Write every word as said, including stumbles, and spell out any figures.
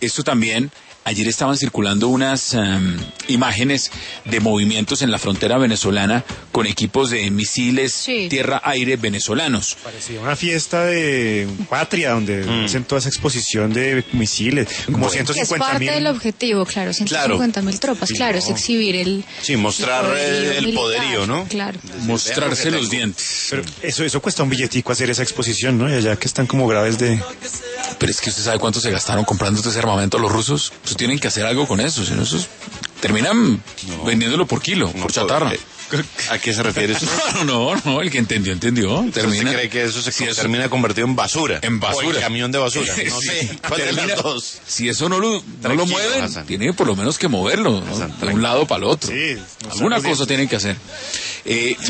esto también... Ayer estaban circulando unas um, imágenes de movimientos en la frontera venezolana con equipos de misiles sí. tierra-aire venezolanos. Parecía una fiesta de patria donde mm. hacen toda esa exposición de misiles, como ciento cincuenta mil. Es parte del objetivo, claro, ciento cincuenta mil tropas, sí, claro, no. es exhibir el... Sí, mostrar el poderío, el poderío ¿no? Claro. Mostrarse los dientes. Pero eso, eso cuesta un billetico hacer esa exposición, ¿no? Y allá que están como graves de... Pero es que usted sabe cuánto se gastaron comprando este armamento los rusos. Pues tienen que hacer algo con eso, si no, esos terminan no. vendiéndolo por kilo, no, por chatarra. ¿A qué se refiere eso? No, no, no, el que entendió, entendió. Termina, ¿Usted cree que eso se si eso, termina convertido en basura? En basura. O en camión de basura. No sí. sé, ¿cuál termina, de las dos? Si eso no lo, no lo mueven, Hassan. Tiene por lo menos que moverlo, ¿no? De un lado para el otro. Sí, no Alguna cosa tienen que hacer. Eh,